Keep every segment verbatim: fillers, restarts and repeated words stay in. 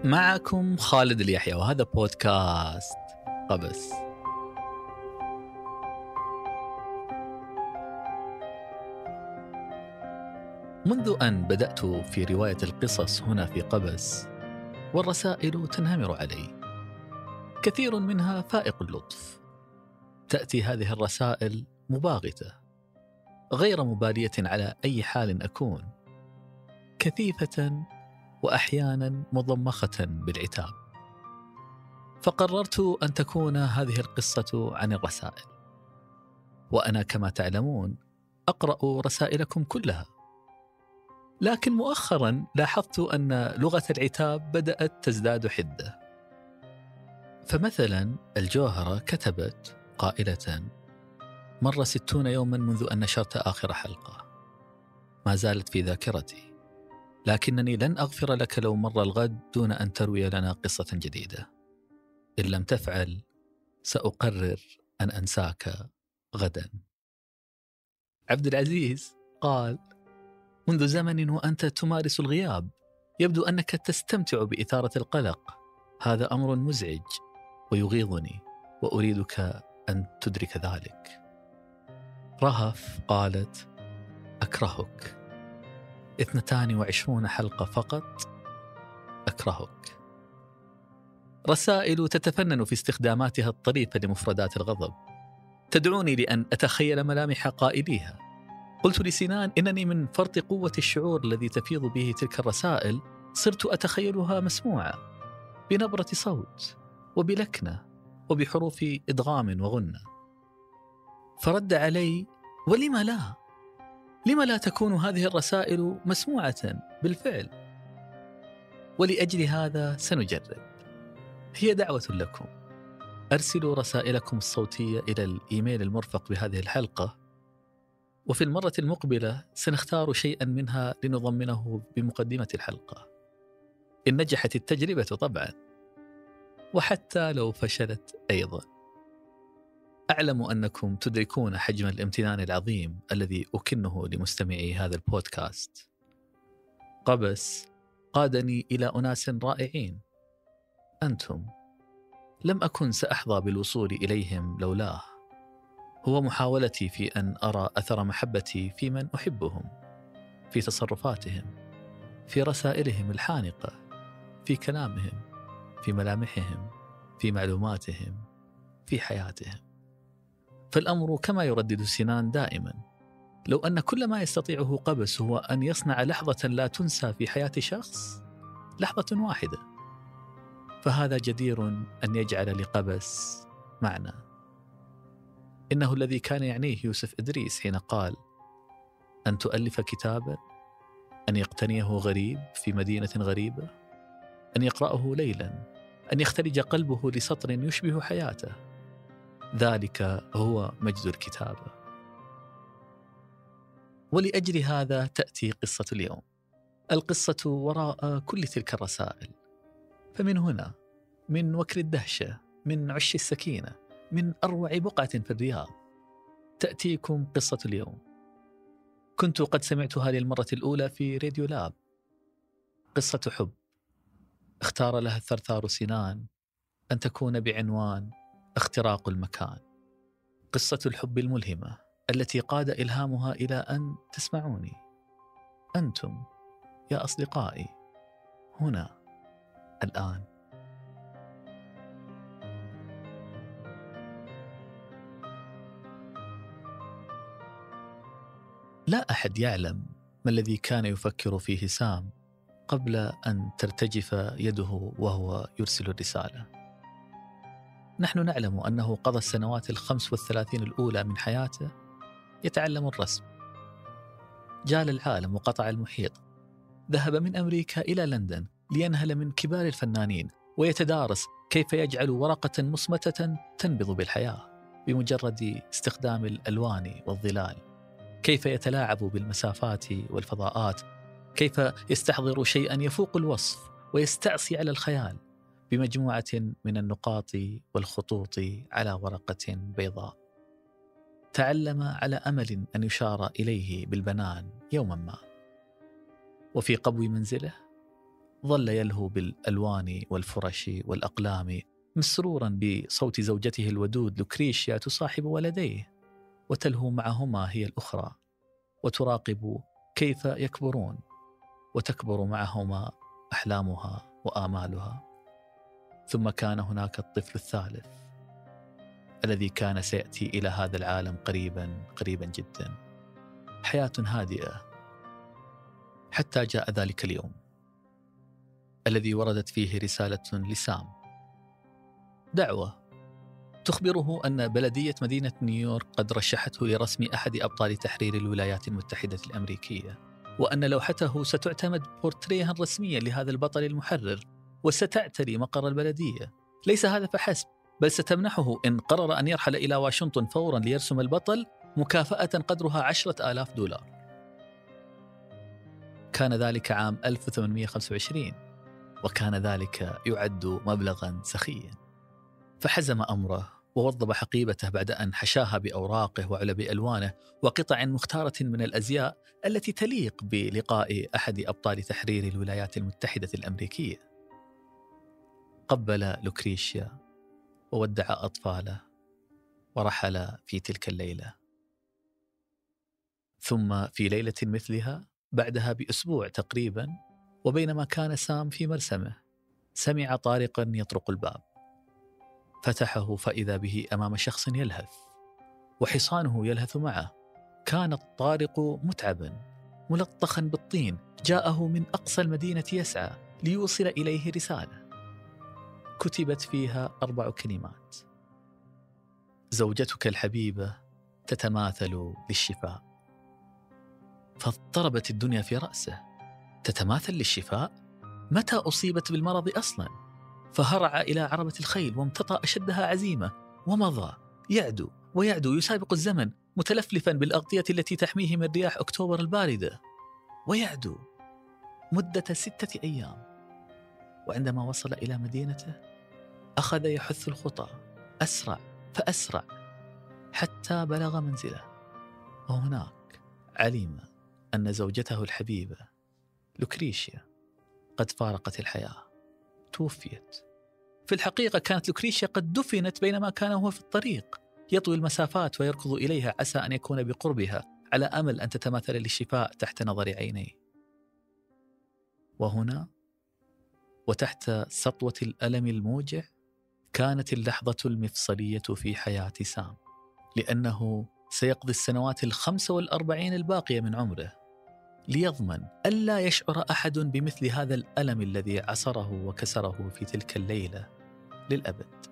معكم خالد اليحيى، وهذا بودكاست قبس. منذ أن بدأت في رواية القصص هنا في قبس، والرسائل تنهمر علي، كثير منها فائق اللطف. تأتي هذه الرسائل مباغتة، غير مبالية على أي حال أكون، كثيفة وأحيانا مضمخة بالعتاب. فقررت أن تكون هذه القصة عن الرسائل، وأنا كما تعلمون أقرأ رسائلكم كلها. لكن مؤخرا لاحظت أن لغة العتاب بدأت تزداد حدة. فمثلا الجوهرة كتبت قائلة: مر ستون يوما منذ أن نشرت آخر حلقة، ما زالت في ذاكرتي، لكنني لن أغفر لك لو مر الغد دون أن تروي لنا قصة جديدة. إن لم تفعل سأقرر أن أنساك غدا. عبد العزيز قال: منذ زمن وأنت تمارس الغياب، يبدو أنك تستمتع بإثارة القلق. هذا أمر مزعج ويغيظني، وأريدك أن تدرك ذلك. رهف قالت: أكرهك. اثنتان وعشرون حلقة فقط، أكرهك. رسائل تتفنن في استخداماتها الطريفة لمفردات الغضب، تدعوني لأن أتخيل ملامح قائليها. قلت لسنان إنني من فرط قوة الشعور الذي تفيض به تلك الرسائل صرت أتخيلها مسموعة، بنبرة صوت وبلكنة وبحروف إدغام وغنة. فرد علي: ولم لا؟ لما لا تكون هذه الرسائل مسموعة بالفعل؟ ولأجل هذا سنجرب. هي دعوة لكم، أرسلوا رسائلكم الصوتية إلى الإيميل المرفق بهذه الحلقة، وفي المرة المقبلة سنختار شيئا منها لنضمنه بمقدمة الحلقة، إن نجحت التجربة طبعا، وحتى لو فشلت أيضا. أعلم أنكم تدركون حجم الامتنان العظيم الذي أكنه لمستمعي هذا البودكاست. قبس قادني إلى أناس رائعين، أنتم. لم أكن سأحظى بالوصول إليهم لولاه. هو محاولتي في أن أرى أثر محبتي في من أحبهم، في تصرفاتهم، في رسائلهم الحانقة، في كلامهم، في ملامحهم، في معلوماتهم، في حياتهم. فالأمر كما يردد سنان دائما: لو أن كل ما يستطيعه قبس هو أن يصنع لحظة لا تنسى في حياة شخص، لحظة واحدة، فهذا جدير أن يجعل لقبس معنى. إنه الذي كان يعنيه يوسف إدريس حين قال: أن تؤلف كتابا، أن يقتنيه غريب في مدينة غريبة، أن يقرأه ليلا، أن يختلج قلبه لسطر يشبه حياته. ذلك هو مجد الكتابة. ولأجل هذا تأتي قصة اليوم، القصة وراء كل تلك الرسائل. فمن هنا، من وكر الدهشة، من عش السكينة، من أروع بقعة في الرياض، تأتيكم قصة اليوم. كنت قد سمعتها للمرة الأولى في راديو لاب. قصة حب اختار لها الثرثار سنان أن تكون بعنوان اختراق المكان. قصة الحب الملهمة التي قاد إلهامها إلى أن تسمعوني أنتم يا أصدقائي، هنا الآن. لا أحد يعلم ما الذي كان يفكر فيه سام قبل أن ترتجف يده وهو يرسل الرسالة. نحن نعلم أنه قضى السنوات الخمس والثلاثين الأولى من حياته يتعلم الرسم. جال العالم وقطع المحيط، ذهب من أمريكا إلى لندن لينهل من كبار الفنانين ويتدارس كيف يجعل ورقة مصمتة تنبض بالحياة بمجرد استخدام الألوان والظلال، كيف يتلاعب بالمسافات والفضاءات، كيف يستحضر شيئا يفوق الوصف ويستعصي على الخيال بمجموعة من النقاط والخطوط على ورقة بيضاء. تعلم على أمل أن يشار إليه بالبنان يوما ما. وفي قبو منزله ظل يلهو بالألوان والفرش والأقلام مسرورا بصوت زوجته الودود لوكريشيا تصاحب ولديه وتلهو معهما هي الأخرى وتراقب كيف يكبرون، وتكبر معهما أحلامها وآمالها. ثم كان هناك الطفل الثالث الذي كان سيأتي إلى هذا العالم قريبا قريبا جدا. حياة هادئة حتى جاء ذلك اليوم الذي وردت فيه رسالة لسام، دعوة تخبره أن بلدية مدينة نيويورك قد رشحته لرسم أحد أبطال تحرير الولايات المتحدة الأمريكية، وأن لوحته ستعتمد بورتريها رسميا لهذا البطل المحرر وستعتري مقر البلدية. ليس هذا فحسب، بل ستمنحه إن قرر أن يرحل إلى واشنطن فورا ليرسم البطل مكافأة قدرها عشرة آلاف دولار. كان ذلك عام ألف وثمانمئة وخمسة وعشرين، وكان ذلك يعد مبلغا سخيا. فحزم أمره ووضب حقيبته بعد أن حشاها بأوراقه وعلب ألوانه وقطع مختارة من الأزياء التي تليق بلقاء أحد أبطال تحرير الولايات المتحدة الأمريكية. قبل لوكريشيا وودع أطفاله ورحل في تلك الليلة. ثم في ليلة مثلها بعدها بأسبوع تقريبا، وبينما كان سام في مرسمه، سمع طارقا يطرق الباب. فتحه فإذا به أمام شخص يلهث وحصانه يلهث معه. كان الطارق متعبا ملطخا بالطين، جاءه من أقصى المدينة يسعى ليوصل إليه رسالة كتبت فيها أربع كلمات: زوجتك الحبيبة تتماثل للشفاء. فاضطربت الدنيا في رأسه. تتماثل للشفاء؟ متى أصيبت بالمرض أصلا؟ فهرع إلى عربة الخيل وامتطى أشدها عزيمة ومضى يعدو ويعدو يسابق الزمن، متلفلفا بالأغطية التي تحميه من رياح أكتوبر الباردة، ويعدو مدة ستة أيام. وعندما وصل إلى مدينته أخذ يحث الخطى أسرع فأسرع حتى بلغ منزله. وهناك علم أن زوجته الحبيبة لوكريشيا قد فارقت الحياة، توفيت. في الحقيقة كانت لوكريشيا قد دفنت بينما كان هو في الطريق يطوي المسافات ويركض إليها عسى أن يكون بقربها على أمل أن تتماثل للشفاء تحت نظر عينيه. وهنا وتحت سطوة الألم الموجع كانت اللحظة المفصلية في حياة سام، لأنه سيقضي السنوات الخمسة والأربعين الباقية من عمره ليضمن ألا يشعر أحد بمثل هذا الألم الذي عصره وكسره في تلك الليلة للأبد.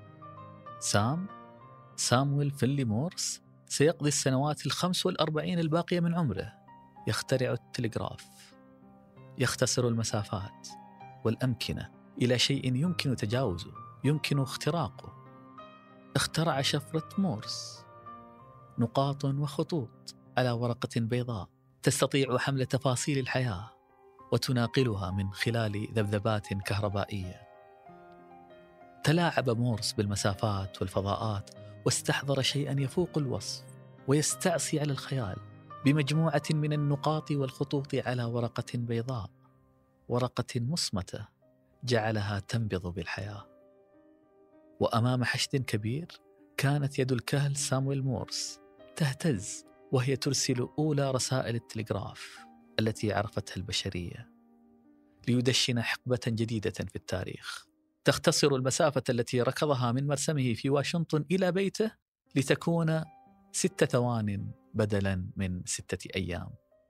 سام سامويل فينلي مورس سيقضي السنوات الخمس والأربعين الباقية من عمره يخترع التلغراف، يختصر المسافات والأمكنة إلى شيء يمكن تجاوزه، يمكن اختراقه. اخترع شفرة مورس، نقاط وخطوط على ورقة بيضاء تستطيع حمل تفاصيل الحياة وتناقلها من خلال ذبذبات كهربائية. تلاعب مورس بالمسافات والفضاءات واستحضر شيئا يفوق الوصف ويستعصي على الخيال بمجموعة من النقاط والخطوط على ورقة بيضاء، ورقة مصمتة جعلها تنبض بالحياة. وأمام حشد كبير كانت يد الكهل سامويل مورس تهتز وهي ترسل أولى رسائل التلغراف التي عرفتها البشرية ليدشن حقبة جديدة في التاريخ، تختصر المسافة التي ركضها من مرسمه في واشنطن إلى بيته لتكون ست ثوان بدلا من ستة أيام.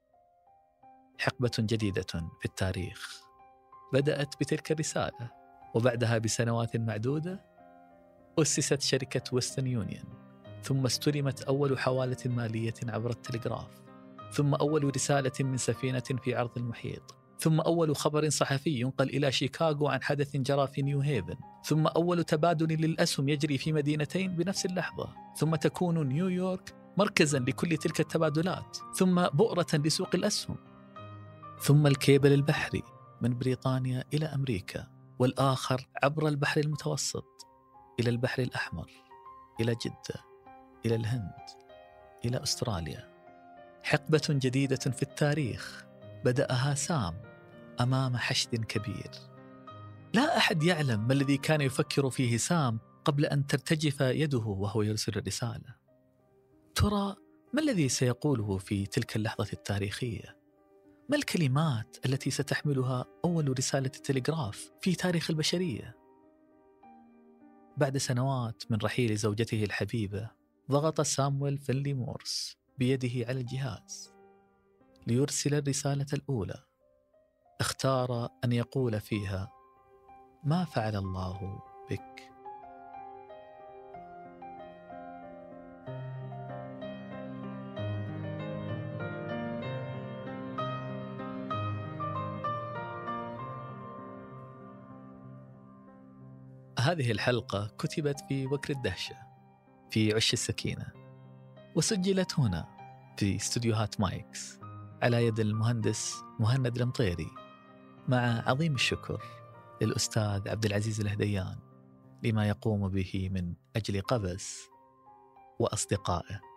حقبة جديدة في التاريخ بدأت بتلك الرسالة، وبعدها بسنوات معدودة أسست شركة ويسترن يونيون، ثم استلمت أول حوالة مالية عبر التلغراف، ثم أول رسالة من سفينة في عرض المحيط، ثم أول خبر صحفي ينقل إلى شيكاغو عن حدث جرى في نيو هيفن، ثم أول تبادل للأسهم يجري في مدينتين بنفس اللحظة، ثم تكون نيويورك مركزا لكل تلك التبادلات، ثم بؤرة لسوق الأسهم، ثم الكيبل البحري من بريطانيا إلى أمريكا، والآخر عبر البحر المتوسط إلى البحر الأحمر، إلى جدة، إلى الهند، إلى أستراليا. حقبة جديدة في التاريخ بدأها سام أمام حشد كبير. لا أحد يعلم ما الذي كان يفكر فيه سام قبل أن ترتجف يده وهو يرسل الرسالة. ترى ما الذي سيقوله في تلك اللحظة التاريخية؟ ما الكلمات التي ستحملها أول رسالة تلغراف في تاريخ البشرية؟ بعد سنوات من رحيل زوجته الحبيبة، ضغط سامويل فينلي مورس بيده على الجهاز ليرسل الرسالة الأولى. اختار أن يقول فيها: ما فعل الله بك؟ هذه الحلقة كتبت في وكر الدهشة في عش السكينة، وسجلت هنا في استوديوهات مايكس على يد المهندس مهند المطيري، مع عظيم الشكر للأستاذ عبد العزيز الهديان لما يقوم به من أجل قبس وأصدقائه.